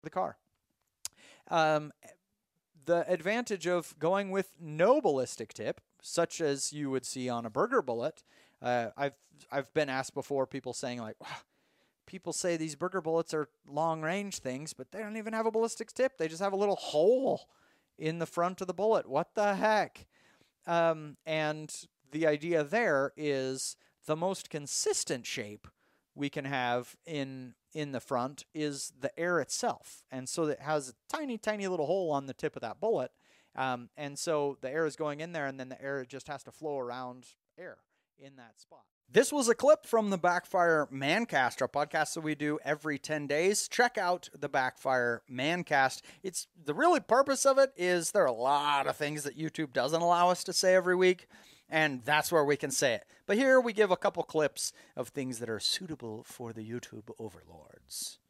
the car. Um, the advantage of going with no ballistic tip, such as you would see on a burger bullet, I've been asked before, people saying like, wow, people say these burger bullets are long range things, but they don't even have a ballistic tip. They just have a little hole in the front of the bullet. What the heck? And the idea there is the most consistent shape we can have in the front is the air itself, and so it has a tiny, tiny little hole on the tip of that bullet, and so the air is going in there, and then the air just has to flow around air in that spot. This was a clip from the Backfire Mancast, our podcast that we do every 10 days. Check out the Backfire Mancast. It's the really purpose of it is there are a lot of things that YouTube doesn't allow us to say every week, and that's where we can say it. But here we give a couple clips of things that are suitable for the YouTube overlords.